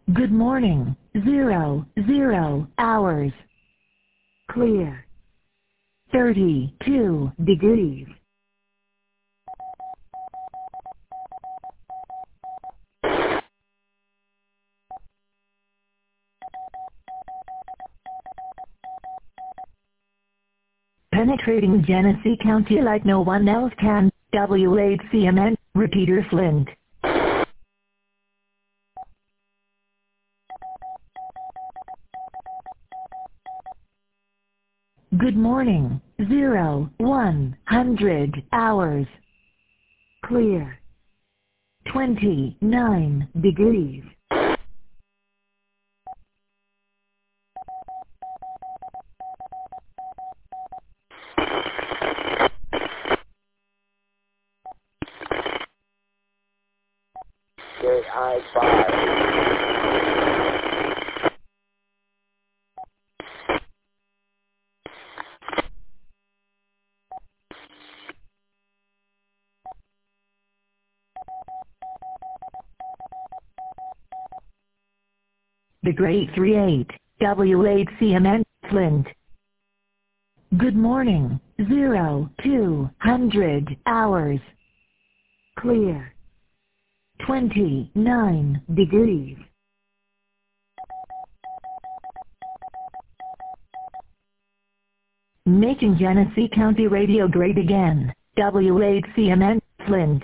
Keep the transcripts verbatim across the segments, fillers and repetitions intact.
Good morning. Zero, zero hours. Clear. thirty-two degrees. Penetrating Genesee County like no one else can. W eight C M N, repeater Flint. Good morning. Zero, one hundred hours. Clear. twenty-nine degrees. K I five. The Great three eight, W eight C M N, Flint. Good morning. Zero, two hundred hours. Clear. twenty-nine degrees. Making Genesee County radio great again. W eight C M N, Flint.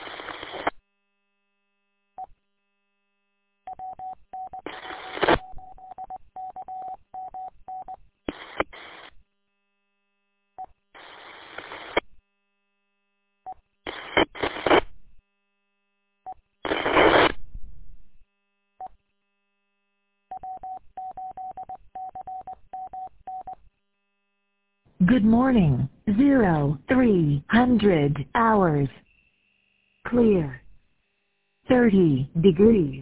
Good morning. Zero, three hundred hours. Clear. thirty degrees.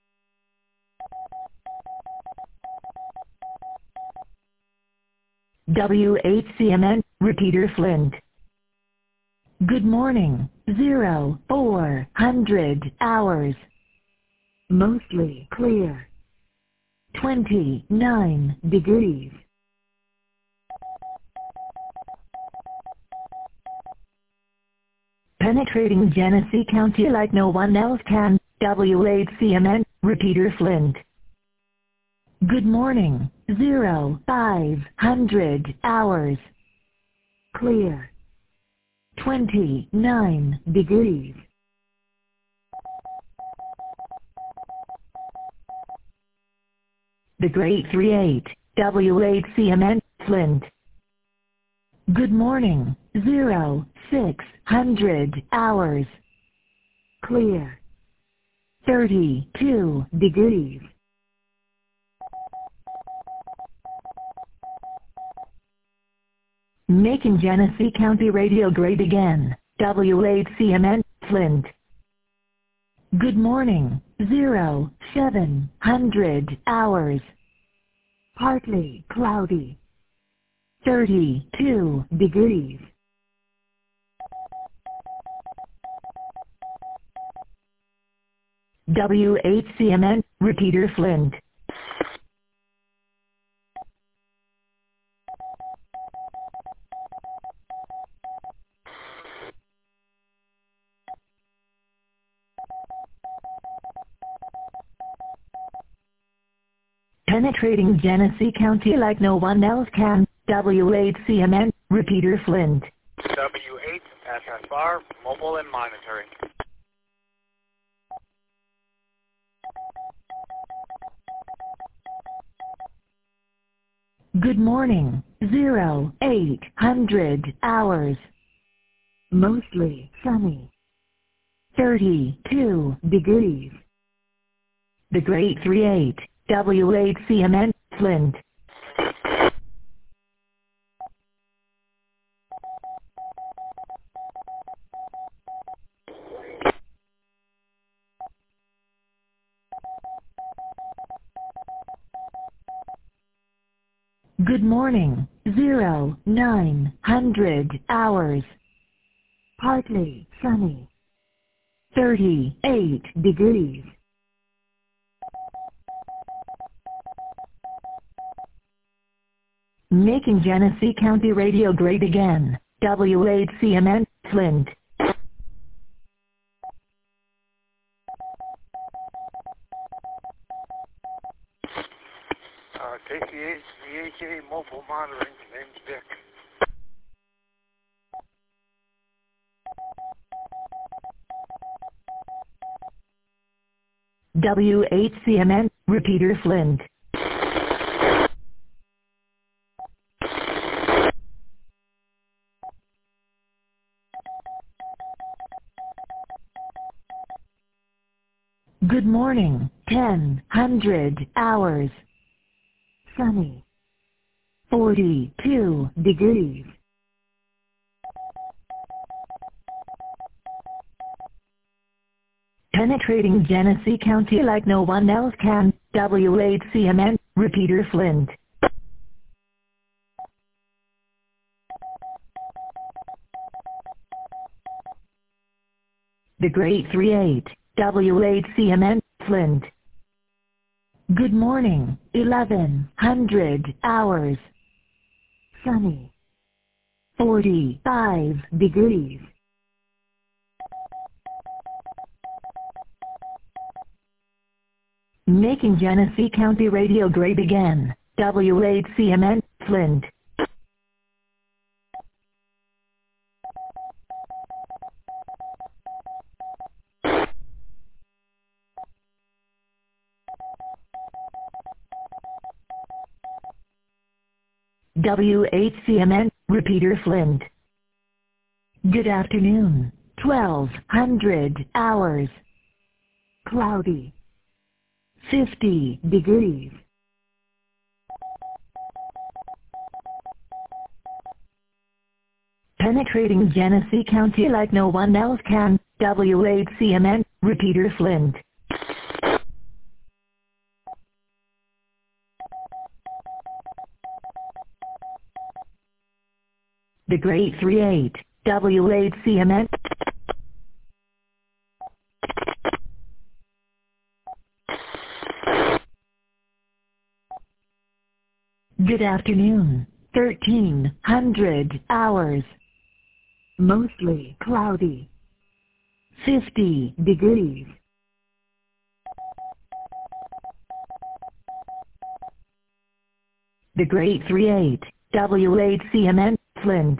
W eight C M N, repeater Flint. Good morning. Zero, four hundred hours. Mostly clear. twenty-nine degrees. Penetrating Genesee County like no one else can. W eight C M N, repeater Flint. Good morning. Zero, five hundred hours. Clear. twenty-nine degrees. The Great three eight, W eight C M N, Flint. Good morning. Zero, six hundred hours. Clear. thirty-two degrees. Making Genesee County radio great again. W eight C M N, Flint. Good morning. Zero, seven hundred hours. Partly cloudy. thirty-two degrees. W eight C M N, repeater Flint. Penetrating Genesee County like no one else can. W eight C M N, repeater Flint. W eight S S R, mobile and monitoring. Good morning. Zero, eight hundred hours. Mostly sunny. thirty-two degrees. The Great three eight, W eight C M N, Flint. Good morning. Zero, nine hundred hours. Partly sunny. thirty-eight degrees. Making Genesee County Radio great again. W eight C M N, Flint. Uh, K C H V H A mobile monitoring. Name's Dick. W eight C M N, repeater Flint. Good morning, ten hundred hours. Sunny. forty-two degrees. Penetrating Genesee County like no one else can. W eight C M N, repeater Flint. The Great three eight, W eight C M N, Flint. Good morning, eleven hundred hours. Sunny. forty-five degrees. Making Genesee County Radio great again. W eight C M N, Flint. W eight C M N, repeater Flint. Good afternoon, twelve hundred hours. Cloudy. fifty degrees. Penetrating Genesee County like no one else can. W eight C M N, repeater Flint. The Great three eight, W eight C M N. Good afternoon, thirteen hundred hours. Mostly cloudy. fifty degrees. The Great three eight, W eight C M N, Flint.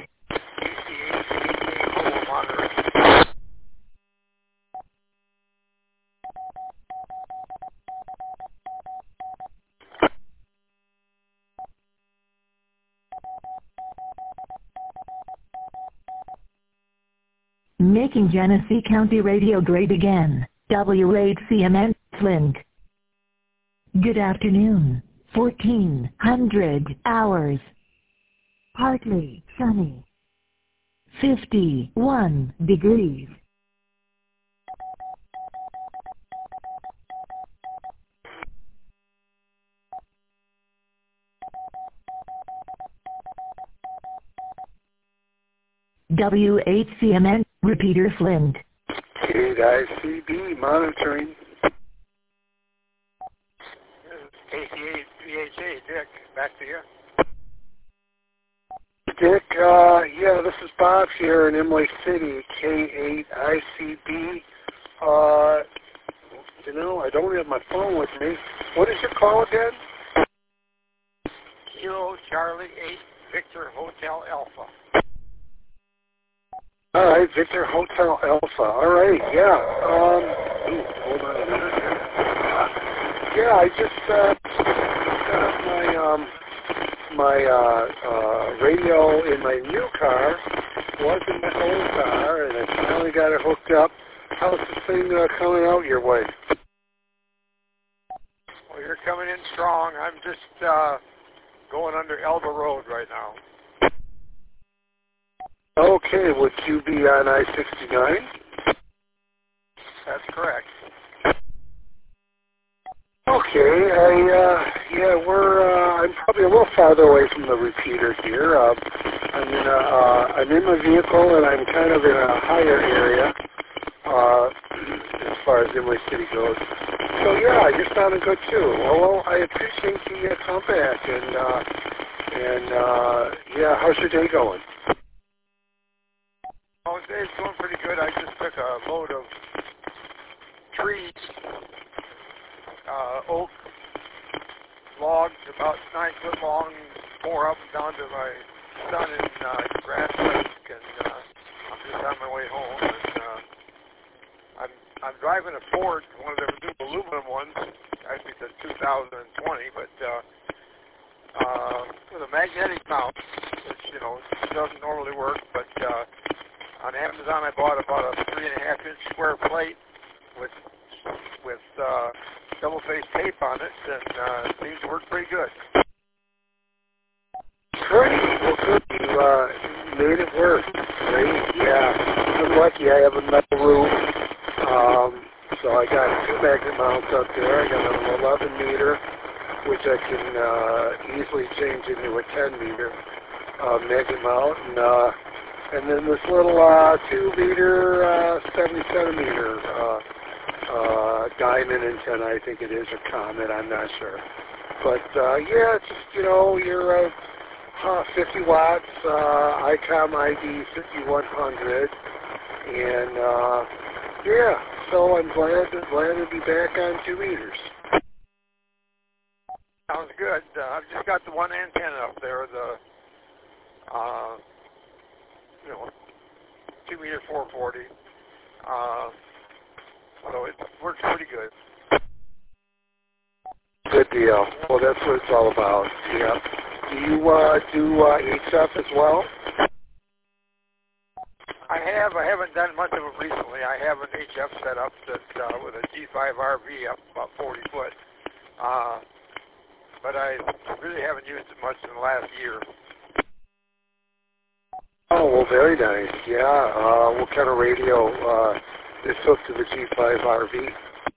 Making Genesee County Radio great again. W eight C M N, Flint. Good afternoon, fourteen hundred hours. Partly sunny. fifty-one degrees. W eight C M N, repeater Flint. K I C B monitoring. K C H V H A, Dick. Back to you. Dick, uh, yeah, this is Bob here in Imlay City, K eight I C B. Uh, you know, I don't have my phone with me. What is your call again? Kilo Charlie eight, Victor Hotel Alpha. All right, Victor Hotel Alpha. All right, yeah. Um, ooh, hold on a minute here. Yeah, I just uh, set up my um, my uh, uh, radio in my new car. Was in my old car, and I finally got it hooked up. How's this thing uh, coming out your way? Well, you're coming in strong. I'm just uh, going under Elba Road right now. Okay, would you be on I sixty-nine? That's correct. Okay, I, uh, yeah, we're, uh, I'm probably a little farther away from the repeater here. Uh, I'm in a, uh, I'm in my vehicle and I'm kind of in a higher area, uh, as far as Imlay City goes. So yeah, you're sounding good too. Well, I appreciate the uh, comeback, and, uh, And, uh, yeah, how's your day going? Oh, today's going pretty good. I just took a load of trees, uh, oak logs, about nine foot long, tore up and down to my son in uh, Grass Lake, and uh, I'm just on my way home. And uh, I'm I'm driving a Ford, one of the new aluminum ones. I think it's two thousand twenty, but uh, uh, with a magnetic mount, which you know doesn't normally work, but uh, on Amazon I bought about a three and a half inch square plate with with uh, double-faced tape on it, and uh, it seems to work pretty good. Great. Well, good. You uh, made it work. Great. Yeah. I'm lucky. I have a metal roof. Um, so I got two magnet mounts up there. I got an eleven meter, which I can uh, easily change into a ten meter uh, magnet mount. And, uh, and then this little uh, two meter, uh, seventy centimeter uh, uh, diamond antenna, I think it is, or comet, I'm not sure. But, uh, yeah, it's just, you know, you're uh, uh, fifty watts, uh, ICOM I D fifty-one hundred, and, uh, yeah, so I'm glad to, glad to be back on two meters. Sounds good. Uh, I've just got the one antenna up there, the, uh, you know, two meter four forty. Uh, so it works pretty good. Good deal. Well, that's what it's all about. Yeah. Do you uh, do uh, H F as well? I have. I haven't done much of it recently. I have an H F set up that uh, with a G five R V up about forty foot. Uh, but I really haven't used it much in the last year. Oh, well, very nice. Yeah. Uh, what kind of radio uh, is hooked to the G five R V?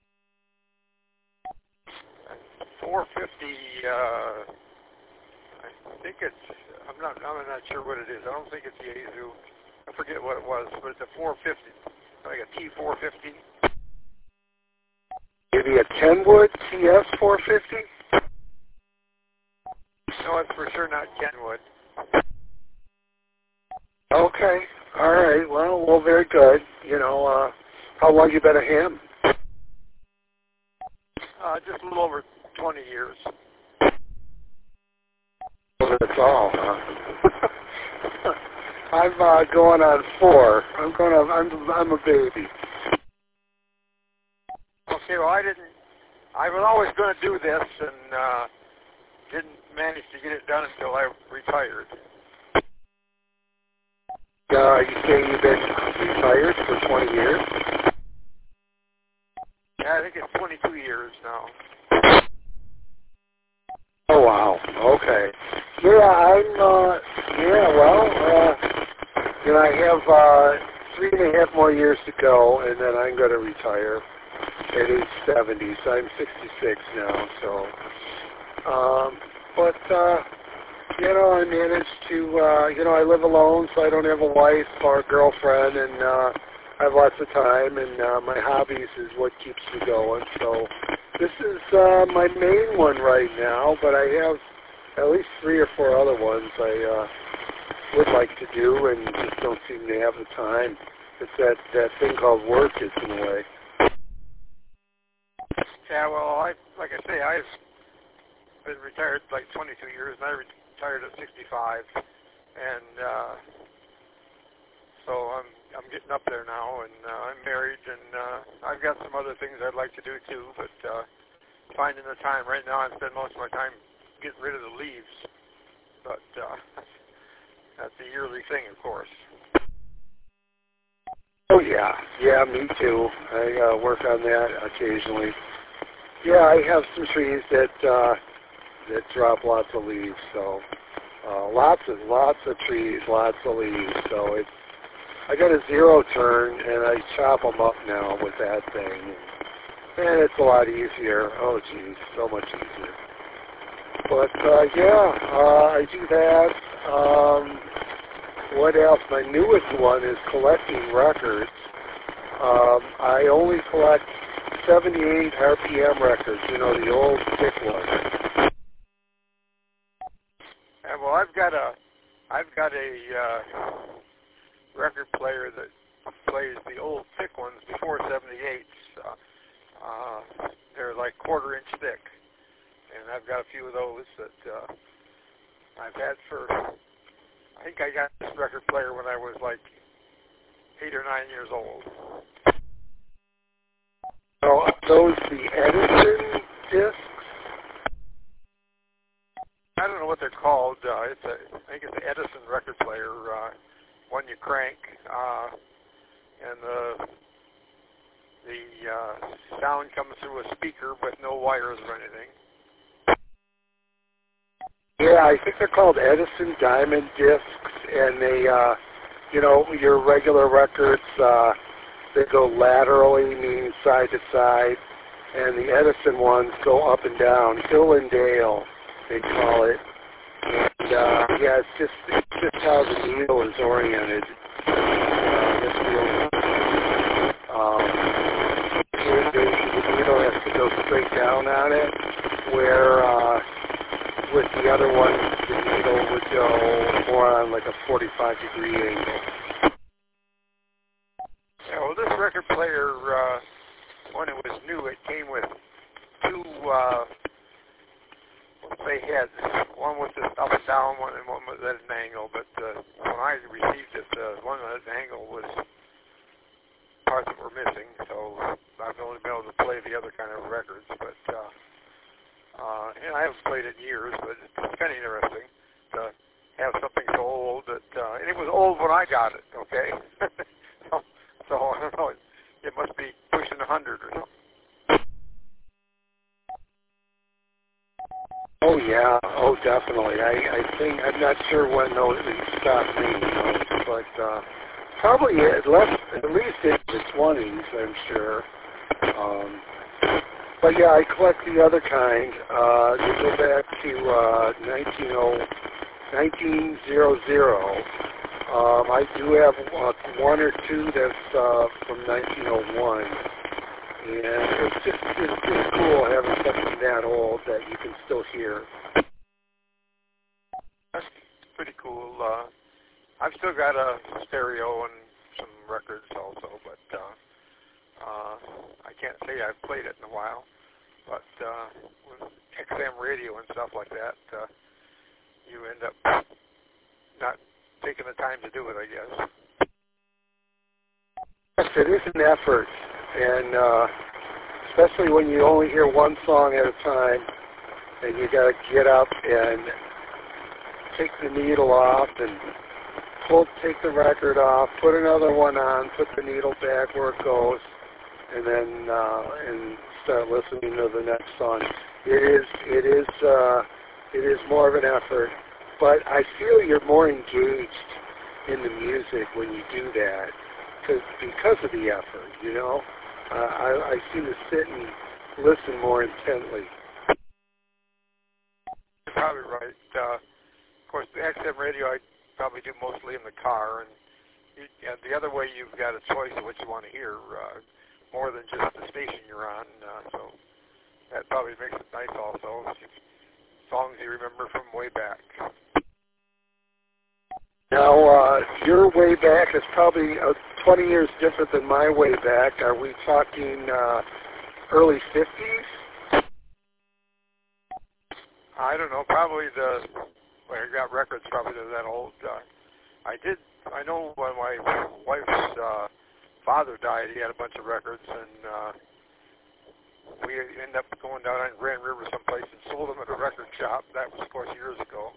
four fifty. Uh, I think it's. I'm not. I'm not sure what it is. I don't think it's Yaesu. I forget what it was, but it's a four fifty, like a T four fifty. Maybe a Kenwood T S four fifty? No, it's for sure not Kenwood. Okay. All right. Well, well, very good. You know, uh, how long you been a ham? Uh, just a little over twenty years. Well, that's all, huh? I'm uh, going on four. I'm going on. I'm I'm a baby. Okay. Well, I didn't. I was always going to do this, and uh, didn't manage to get it done until I retired. Uh, you say you've been retired for twenty years? Yeah, I think it's twenty-two years now. Oh, wow. Okay. Yeah, I'm, uh, yeah, well, uh, you know, I have uh, three and a half more years to go, and then I'm going to retire at age seventy, so I'm sixty-six now, so, um, but, uh, you know, I managed to, uh, you know, I live alone, so I don't have a wife or a girlfriend, and uh, I have lots of time, and uh, my hobbies is what keeps me going. So this is uh, my main one right now, but I have at least three or four other ones I uh, would like to do, and just don't seem to have the time. It's that, that thing called work gets in the way. Yeah, well, I like I say, I've been retired like twenty-two years, and I retired at sixty-five, and uh, so I'm I'm getting up there now, and uh, I'm married, and uh, I've got some other things I'd like to do too, but uh, finding the time right now, I spend most of my time getting rid of the leaves, but uh, that's a yearly thing, of course. Oh yeah, yeah, me too. I uh, work on that occasionally. Yeah, I have some trees that uh, that drop lots of leaves, so uh, lots and lots of trees, lots of leaves. So it's I got a zero turn, and I chop them up now with that thing, and it's a lot easier. Oh geez, so much easier. But uh, yeah, uh, I do that. Um, what else? My newest one is collecting records. Um, I only collect seventy-eight R P M records, you know, the old thick ones. Yeah, well, got a, I've got a uh, record player that plays the old thick ones before seventy-eights. Uh, uh, they're like quarter inch thick, and I've got a few of those that uh, I've had for. I think I got this record player when I was like eight or nine years old. So are those the Edison discs? I don't know what they're called. Uh, it's a, I think it's an Edison record player, uh, one you crank, uh, and the the uh, sound comes through a speaker with no wires or anything. Yeah, I think they're called Edison Diamond discs, and they, uh, you know, your regular records, uh, they go laterally, meaning side to side, and the Edison ones go up and down, hill and dale, they call it. And, uh, yeah, it's just, it's just how the needle is oriented. Uh, this needle, um, the, the needle has to go straight down on it, where, uh, with the other one, the needle would go more on like a forty-five degree angle. Yeah, well, this record player, uh, when it was new, it came with two, uh, let's say heads. One was just up and down, one and one was at an angle. But uh, when I received it, uh, one at an angle was parts that were missing, so I've only been able to play the other kind of records. But uh, uh, and I haven't played it in years, but it's kind of interesting to have something so old that, uh, and it was old when I got it. Okay, so, so I don't know. It, it must be pushing a hundred or something. Oh yeah, oh definitely. I, I think I'm not sure when those stopped making those, but uh, probably at least at least in the twenties, I'm sure. Um, but yeah, I collect the other kind. Uh, you go back to uh, nineteen hundred. Um, I do have uh, one or two that's uh, from nineteen oh one. And it's just it's, it's cool having something that old that you can still hear. That's pretty cool. Uh, I've still got a stereo and some records also, but uh, uh, I can't say I've played it in a while. But uh, with X M radio and stuff like that, uh, you end up not taking the time to do it, I guess. Yes, it is an effort, and uh, especially when you only hear one song at a time, and you got to get up and take the needle off and pull, take the record off, put another one on, put the needle back where it goes, and then uh, and start listening to the next song. It is it is uh, it is more of an effort, but I feel you're more engaged in the music when you do that. Because of the effort, you know, uh, I, I seem to sit and listen more intently. You're probably right. Uh, of course, the X M radio I probably do mostly in the car, and, you, and the other way you've got a choice of what you want to hear, uh, more than just the station you're on. Uh, so that probably makes it nice also. Songs you remember from way back. Now, uh, your way back is probably uh, twenty years different than my way back. Are we talking uh, early fifties? I don't know. Probably the, well, I got records probably that old. Uh, I did, I know when my wife's uh, father died, he had a bunch of records, and uh, we ended up going down on Grand River someplace and sold them at a record shop. That was, of course, years ago.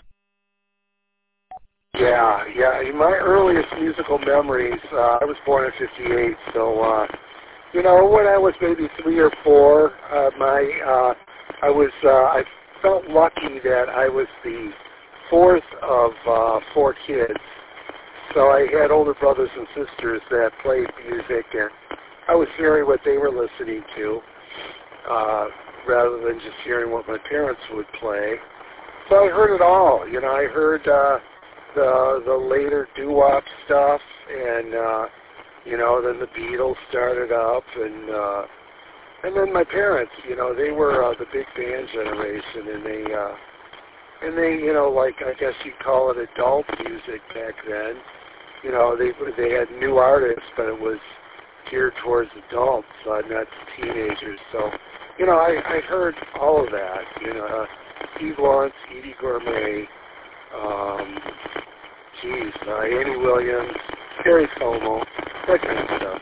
Yeah, yeah. In my earliest musical memories, uh, I was born in fifty-eight, so, uh, you know, when I was maybe three or four, uh, my, uh, I was, uh, I felt lucky that I was the fourth of uh, four kids. So I had older brothers and sisters that played music, and I was hearing what they were listening to, uh, rather than just hearing what my parents would play. So I heard it all. You know, I heard, uh, the the later doo-wop stuff, and uh, you know, then the Beatles started up, and uh, and then my parents, you know, they were uh, the big band generation, and they uh, and they, you know, like I guess you'd call it adult music back then. You know, they they had new artists, but it was geared towards adults, uh, not teenagers. So, you know, I, I heard all of that. You know, uh, Steve Lawrence, Eddie Gourmet, um, geez, uh, Andy Williams, Terry Como, that kind of stuff.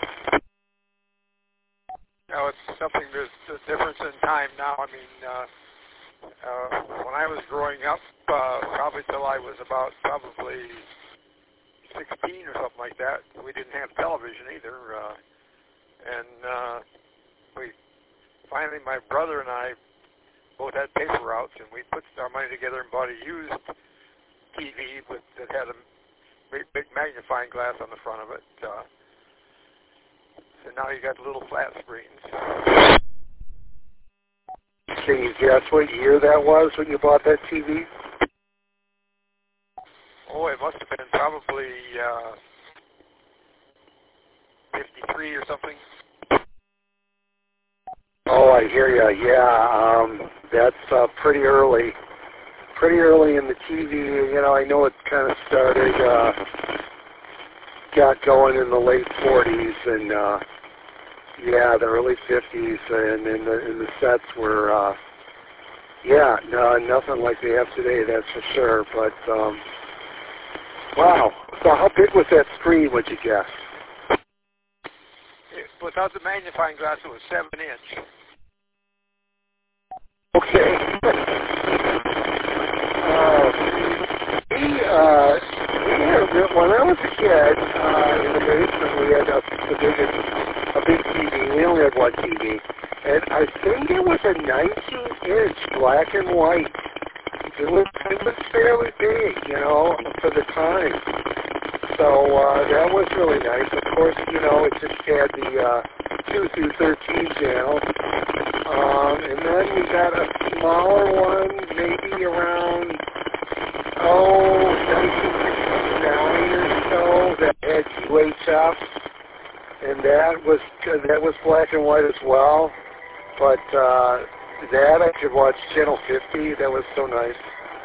Now, it's something, there's a difference in time now. I mean, uh, uh, when I was growing up, uh, probably till I was about probably sixteen or something like that, we didn't have television either. Uh, and uh, we finally, my brother and I both had paper routes, and we put our money together and bought a used T V with, that had a big, big magnifying glass on the front of it. Uh, so now you got little flat screens. Can you guess what year that was when you bought that T V? Oh, it must have been probably uh, fifty-three or something. Oh, I hear you. Yeah, um, that's uh, pretty early. Pretty early in the T V. You know, I know it kind of started, uh, got going in the late forties, and uh, yeah, the early fifties, and, and, the, and the sets were, uh, yeah, no, nothing like they have today, that's for sure. But um, wow. So how big was that screen, would you guess? It, without the magnifying glass, it was seven inch. Okay. uh, we, uh, we had, when I was a kid, uh, in the basement, we had a, the biggest, a big T V. We only had one T V. And I think it was a nineteen inch black and white. It was, it was fairly big, you know, for the time. So uh, that was really nice. Of course, you know, it just had the uh, two through thirteen channels. Um, and then we got a smaller one, maybe around, oh, nineteen sixty-nine or so, that had U H F. And that was, that was black and white as well. But uh, that I could watch Channel fifty. That was so nice.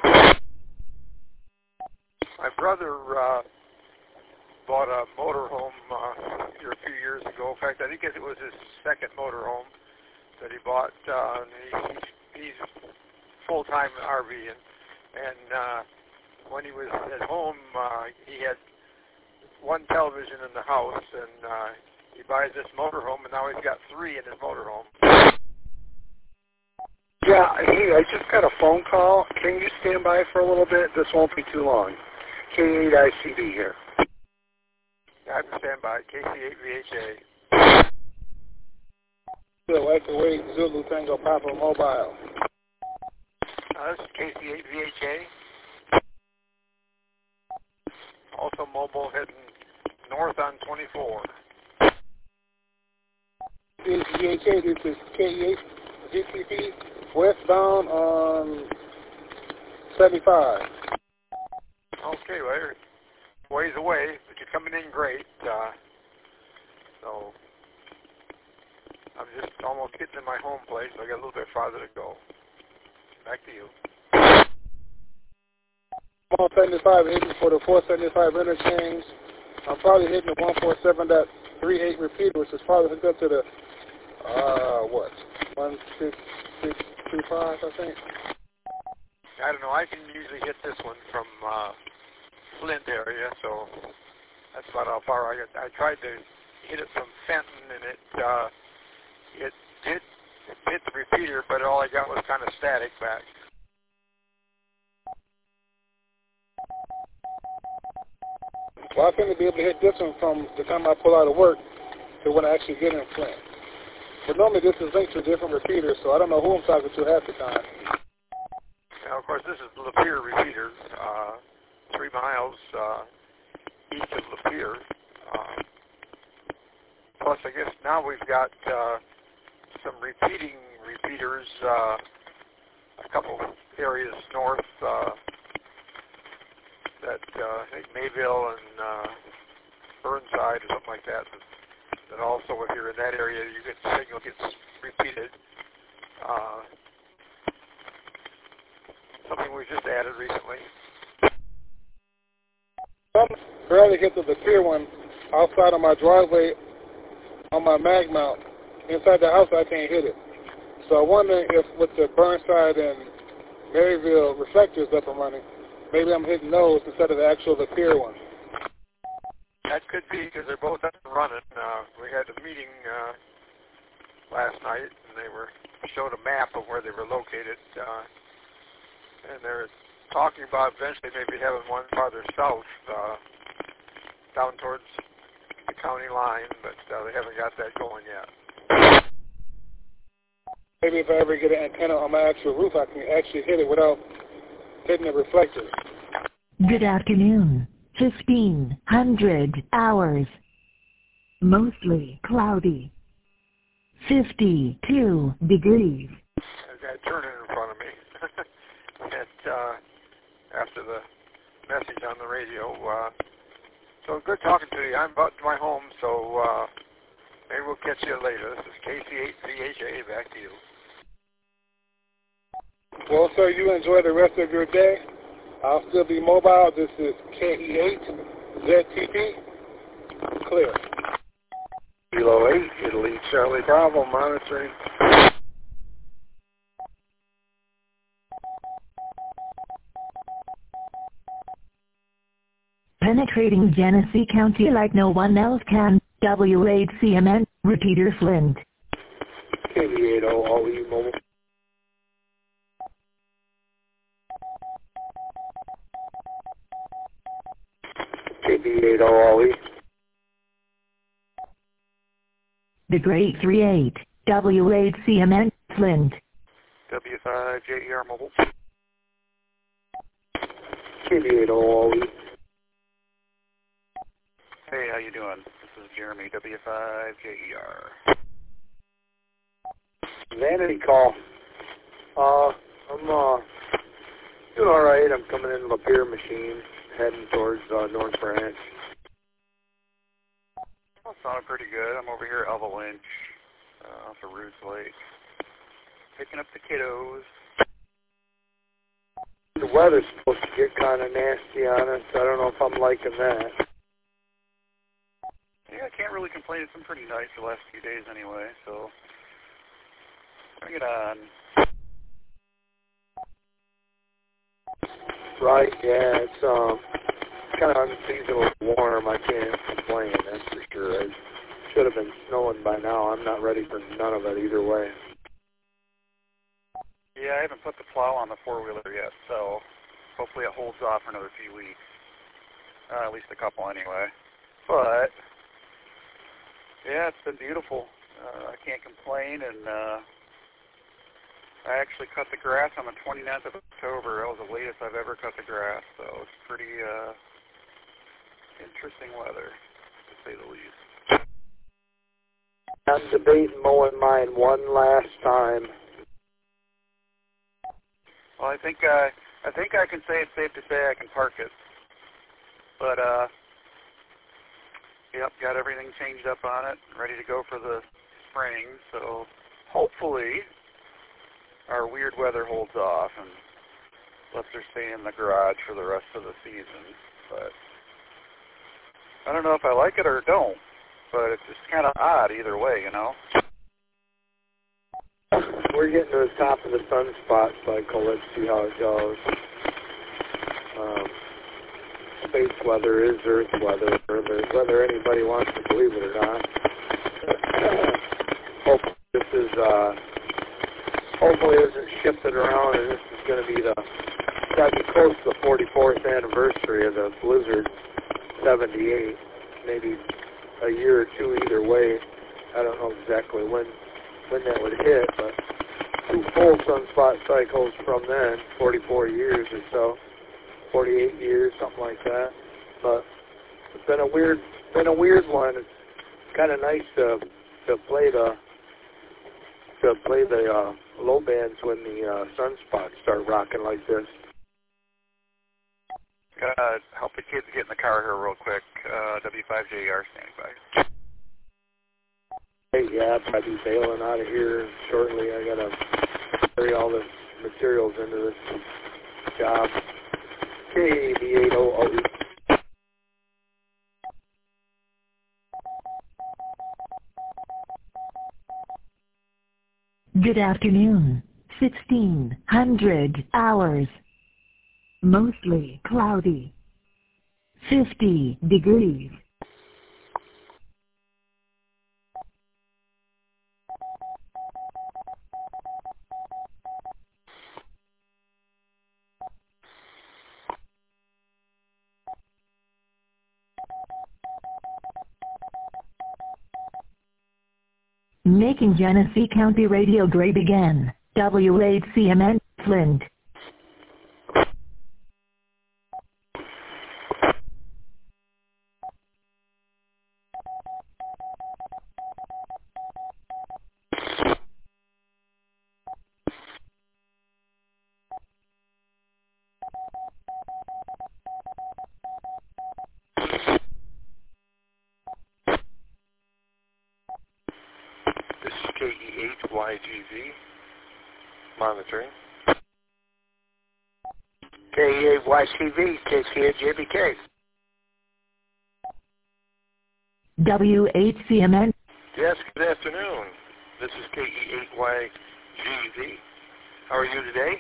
My brother uh, bought a motorhome uh, here a few years ago. In fact, I think it was his second motorhome that he bought. Uh, and he, he's full-time RVing. And uh, when he was at home, uh, he had one television in the house, and uh, he buys this motorhome, and now he's got three in his motorhome. Yeah, hey, I just got a phone call. Can you stand by for a little bit? This won't be too long. K eight I C D here. Yeah, I can stand by. K C eight V H A. Good, Echo eight, Zulu Tango Papa Mobile. Uh, this is K C eight V H A. Also mobile heading north on twenty-four. This is V H A, this is K eight G T P, westbound on seventy-five. Okay, well, you're ways away, but you're coming in great. Uh, so I'm just almost getting to my home place, so I got a little bit farther to go. Back to you. one seventy-five, hitting for the four seventy-five interchange. I'm probably hitting the one forty-seven point three eight repeater, which is probably hooked up to the, uh, what, one six six two five, I think. I don't know. I can usually hit this one from uh, Flint area, so that's about how far I got. I tried to hit it from Fenton, and it uh, it did hit the repeater, but all I got was kind of static back. Well, I think to be able to hit this one from the time I pull out of work to when I actually get in Flint. But normally this is linked to a different repeater, so I don't know who I'm talking to half the time. Now, of course, this is the Lapeer repeater, uh, three miles uh, east of Lapeer. Uh, plus, I guess now we've got uh, some repeating repeaters, uh, a couple areas north, uh, that uh, I think Mayville and uh, Burnside or something like that, that. That also, if you're in that area, you get the signal gets repeated. Uh, something we was just added recently. I'm barely hit the clear one outside of my driveway on my mag mount. Inside the house, I can't hit it. So I wonder if with the Burnside and Maryville reflectors up and running, maybe I'm hitting those instead of the actual the clear one. That could be because they're both up and running. Uh, we had a meeting uh, last night, and they were showed a map of where they were located, uh, and they're talking about eventually maybe having one farther south, uh, down towards the county line, but uh, they haven't got that going yet. Maybe if I ever get an antenna on my actual roof, I can actually hit it without hitting the reflector. Good afternoon. fifteen hundred hours. Mostly cloudy. fifty-two degrees. I've got a turn in front of me. and, uh, after the message on the radio. Uh, so good talking to you. I'm about to my home, so uh, maybe we'll catch you later. This is K C eight V H A. Back to you. Well, sir, you enjoy the rest of your day. I'll still be mobile. This is K E eight Z T P. Clear. Kilo eight, Italy, Charlie Bravo, monitoring. Penetrating Genesee County like no one else can. W eight C M N, repeater Flint. K B eight zero, all E mobile. K B eight zero, all E. The Great three eight, W eight C M N, Flint. W five J E R mobile. K B eight zero, all E. Hey, how you doing? This is Jeremy, W five J E R. Vanity call. Uh, I'm uh, doing all right. I'm coming in Lapeer Machine, heading towards uh, North Branch. Well, sounding pretty good. I'm over here at Elva Lynch, uh, off of Roots Lake, picking up the kiddos. The weather's supposed to get kind of nasty on us. I don't know if I'm liking that. Yeah, I can't really complain. It's been pretty nice the last few days anyway, so bring it on. Right, yeah, it's um, kind of unseasonably warm. I can't complain, that's for sure. It should have been snowing by now. I'm not ready for none of it either way. Yeah, I haven't put the plow on the four-wheeler yet, so hopefully it holds off for another few weeks. Uh, at least a couple anyway. But yeah, it's been beautiful. Uh, I can't complain, and uh, I actually cut the grass on the twenty-ninth of October. That was the latest I've ever cut the grass, so it's pretty uh, interesting weather, to say the least. I'm debating mowing mine one last time. Well, I think uh, I think I can say it's safe to say I can park it, but uh, yep, got everything changed up on it, ready to go for the spring. So hopefully our weird weather holds off and lets her stay in the garage for the rest of the season. But I don't know if I like it or don't. But it's just kind of odd either way, you know. We're getting to the top of the sunspot cycle. Let's see how it goes. Um, space weather is Earth weather, whether, whether anybody wants to believe it or not. Hope this is, uh, hopefully it isn't shifted around, and this is going to be the, got to be close to the forty-fourth anniversary of the Blizzard seventy-eight, maybe a year or two either way. I don't know exactly when when that would hit, but two full sunspot cycles from then, forty-four years or so, forty-eight years, something like that. But it's been a weird, been a weird one. It's kind of nice to to play the to play the uh, low bands when the uh, sunspots start rocking like this. Uh, help the kids get in the car here real quick. Uh, W five J E R standing by. Hey, yeah, I'll probably be bailing out of here shortly. I gotta carry all the materials into this job. K A V eight O O E. Good afternoon. sixteen hundred hours. Mostly cloudy. fifty degrees. Making Genesee County Radio great again. W eight C M N, Flint. This is K E eight Y G V, monitoring. K E eight Y C V, K C eight J B K. W eight C M N. Yes, good afternoon. This is K E eight Y G V. How are you today?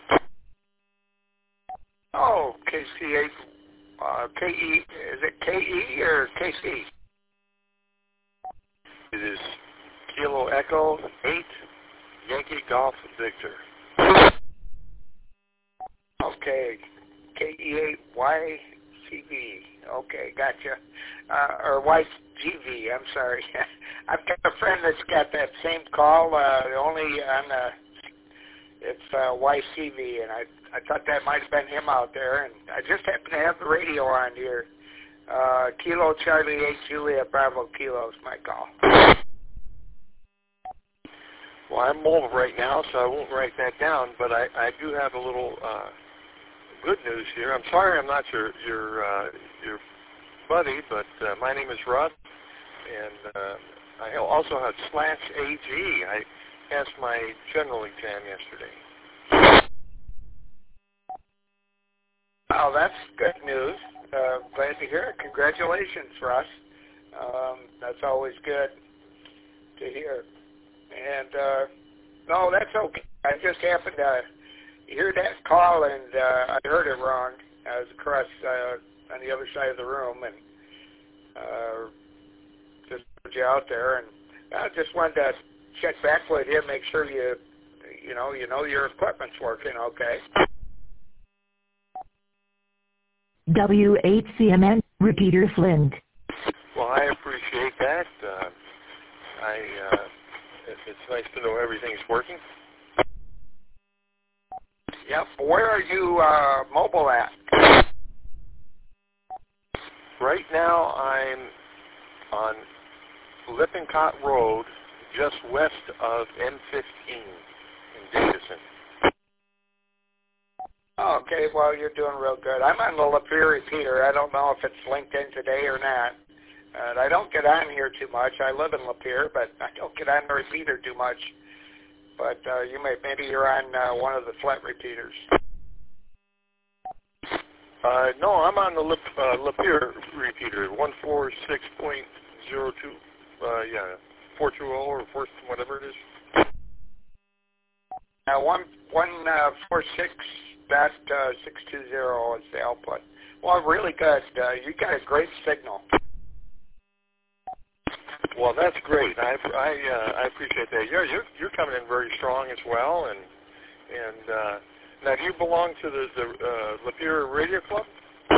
Oh, K C eight, uh, K E, is it K E or K C? It is Kilo Echo eight, Yankee Golf Victor. Okay, K E eight Y C V. Okay, gotcha. Uh, or Y G V, I'm sorry. I've got a friend that's got that same call, uh, only on the, it's uh, Y C V, and I I thought that might have been him out there, and I just happen to have the radio on here. Uh, Kilo Charlie eight Juliet Bravo Kilo is my call. Well, I'm mobile right now, so I won't write that down, but I, I do have a little uh, good news here. I'm sorry I'm not your your uh, your buddy, but uh, my name is Russ, and uh, I also have slash A G. I passed my general exam yesterday. Oh, that's good news. Uh, glad to hear it. Congratulations, Russ. Um, that's always good to hear. And, uh, no, that's okay. I just happened to hear that call, and uh, I heard it wrong. I was across uh, on the other side of the room, and uh, just put you out there. And I just wanted to check back with you, make sure you, you know, you know your equipment's working okay. W eight C M N, repeater Flint. Well, I appreciate that. Uh, I uh, it, it's nice to know everything's working. Yep. Where are you uh, mobile at? Right now, I'm on Lippincott Road, just west of M fifteen in Davison. Okay, well, you're doing real good. I'm on the Lapeer repeater. I don't know if it's linked in today or not. And I don't get on here too much. I live in Lapeer, but I don't get on the repeater too much. But uh, you may maybe you're on uh, one of the flat repeaters. Uh, no, I'm on the Lip, uh, Lapeer repeater, one four six point zero two. Uh, yeah, four two zero or four, whatever it is. Uh, one one uh, four six. That uh, six two zero is the output. Well, really good. Uh, you got a great signal. Well, that's great. I I, uh, I appreciate that. You're, you're you're coming in very strong as well. And and uh, now, do you belong to the the uh, Lapeer Radio Club?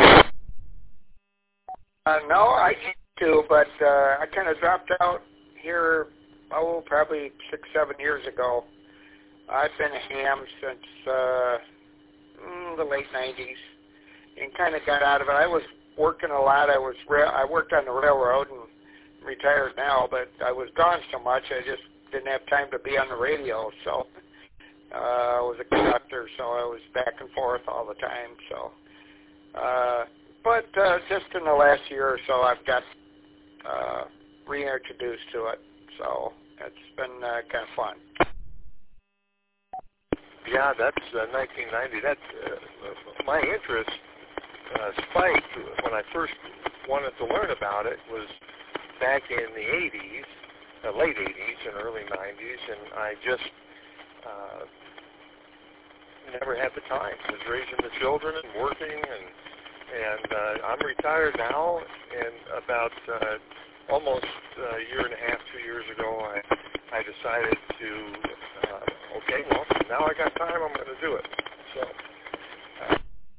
Uh, no, I used to, but uh, I kind of dropped out here. Oh, probably six seven years ago. I've been a ham since. Uh, Mm, the late nineties, and kind of got out of it. I was working a lot. I was rail, I worked on the railroad and retired now, but I was gone so much I just didn't have time to be on the radio. So uh, I was a conductor, so I was back and forth all the time. So, uh, but uh, just in the last year or so, I've got uh, reintroduced to it. So it's been uh, kind of fun. Yeah, that's uh, nineteen ninety. That's uh, my interest uh, spiked when I first wanted to learn about it was back in the eighties, uh, late eighties and early nineties, and I just uh, never had the time. I was raising the children and working, and and uh, I'm retired now, and about uh, almost a year and a half, two years ago, I, I decided to, uh, okay, well, now I got time, I'm going to do it. So, uh,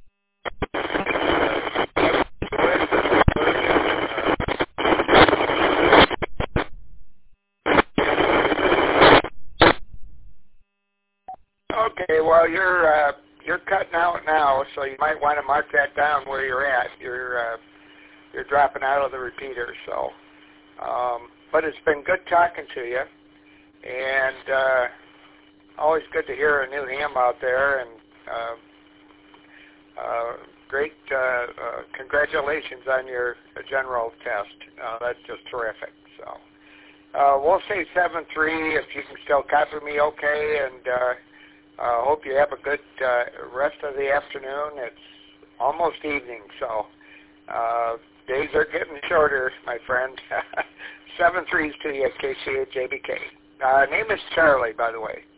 Okay, well, you're uh, you're cutting out now, so you might want to mark that down where you're at. You're uh, you're dropping out of the repeater, so. Um, but it's been good talking to you, and uh, always good to hear a new ham out there, and uh, uh, great uh, uh, congratulations on your general test. Uh, that's just terrific. So uh, we'll say seven three if you can still copy me okay, and uh, uh, hope you have a good uh, rest of the afternoon. It's almost evening, so uh, days are getting shorter, my friend. Seven threes to you at K C A J B K. Uh, name is Charlie, by the way.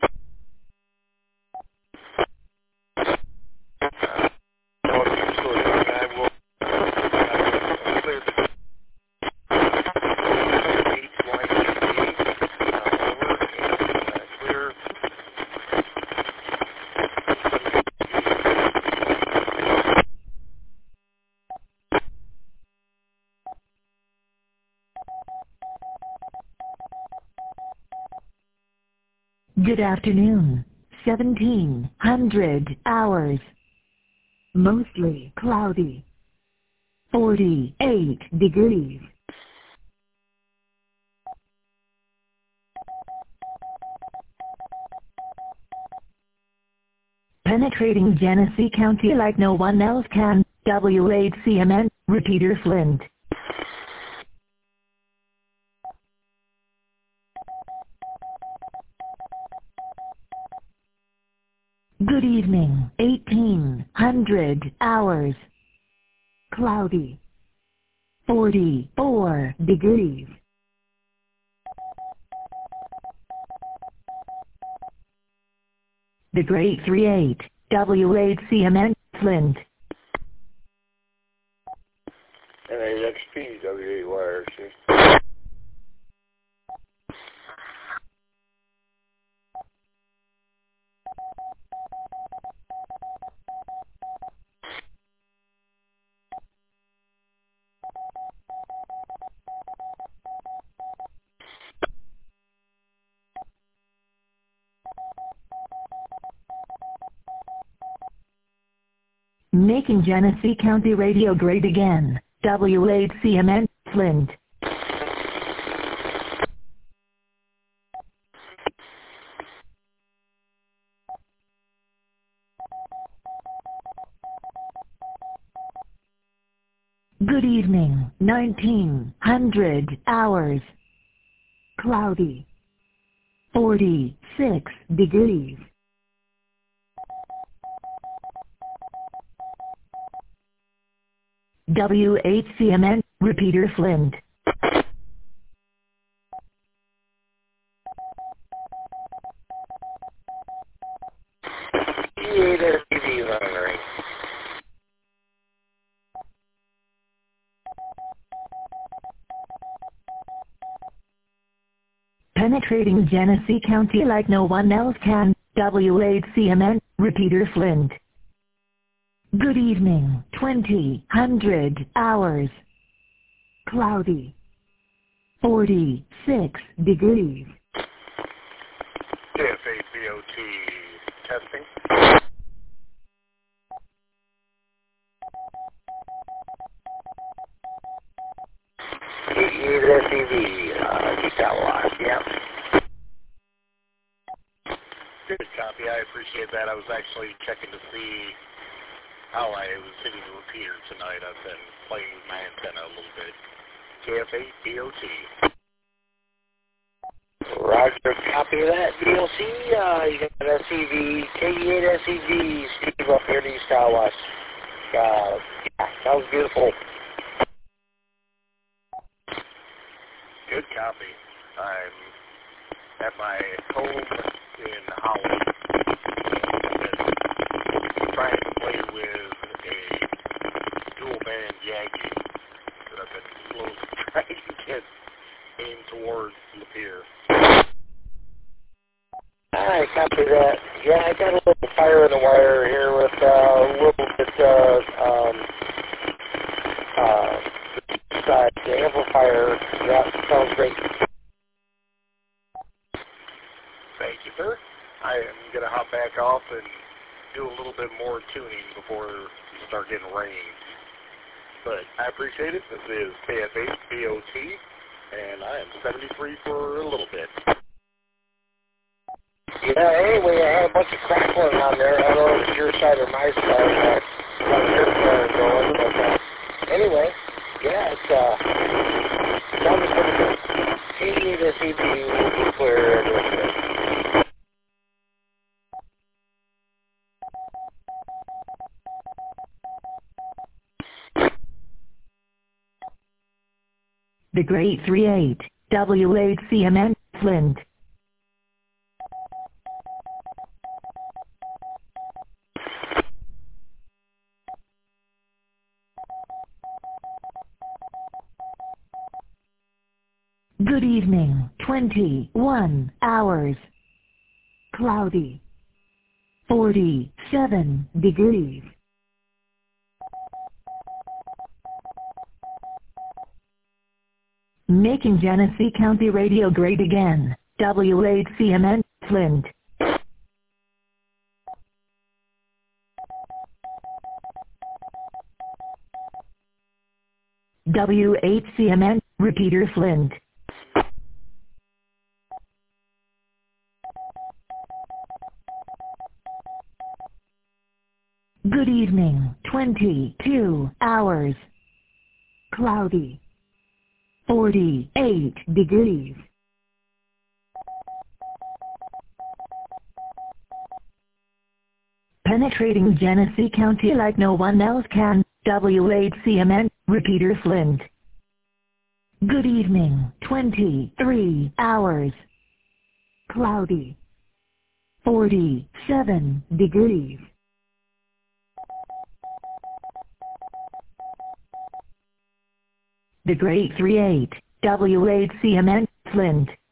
Good afternoon. seventeen hundred hours. Mostly cloudy. forty-eight degrees. Penetrating Genesee County like no one else can. W eight C M N, repeater Flint. Good evening. eighteen hundred hours. Cloudy. forty-four degrees. The Great three eight, W eight C M N, Flint. N A X P, W eight Y R C. Making Genesee County radio great again. W eight C M N, Flint. Good evening. nineteen hundred hours. Cloudy. forty-six degrees. W eight C M N, repeater Flint. T eight S T V running. Penetrating Genesee County like no one else can. W eight C M N, repeater Flint. Good evening. twenty hundred hours. Cloudy. forty-six degrees. K F A B O T testing. T eight S E V, uh, keep that locked, yep. Good copy, I appreciate that. I was actually checking to see how I was hitting the repeater tonight. I've been playing with my antenna a little bit. K F A B O T. Roger, copy of that. B O C, uh, you got S E V, K eight S E V, up here to East Cal West. Uh, yeah, that was beautiful. Good copy. I'm at my home in Holland and trying to play with a dual band Yagi that I've been slowly trying to get aimed towards Lapeer. I copy that. Yeah, I got a little fire in the wire here with uh, a little bit uh, um, uh, side, the amplifier. Yeah, sounds great. Thank you, sir. I am going to hop back off and do a little bit more tuning before we start getting rain. But I appreciate it. This is K F eight B O T, and I am seventy-three for a little bit. Yeah, anyway, I had a bunch of crackling on there. I don't know if it's your side or my side. Uh, got your car going, but uh, anyway, yeah, it's uh, sounds pretty good. T to C P U will be clear and everything. The Great three eight, W eight C M N, Flint. Good evening, twenty-one hours. Cloudy. forty-seven degrees. Making Genesee County Radio great again, W eight C M N, Flint. W eight C M N, repeater Flint. Good evening, twenty-two hours. Cloudy. forty-eight degrees. Penetrating Genesee County like no one else can, W eight C M N, repeater Flint. Good evening, twenty-three hours. Cloudy. forty-seven degrees. The Great three eight, W eight C M N, Flint.